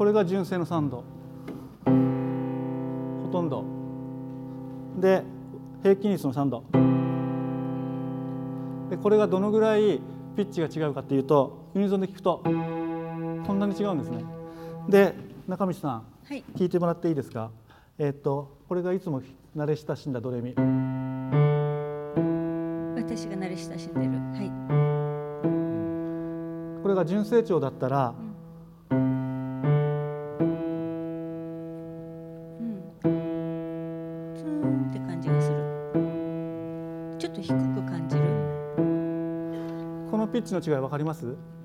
これが純正の3度、ほとんどで平均率の3度で、これがどのぐらいピッチが違うかっていうと、ユニゾンで聞くとこんなに違うんですね。で中道さん、 はい、 聞いてもらっていいですか。これがいつも慣れ親しんだドレミ、 私が慣れ親しんでる。はい、 これが純正調だったら、 ツーンって感じがする。ちょっと低く感じる。 このピッチの違い分かります？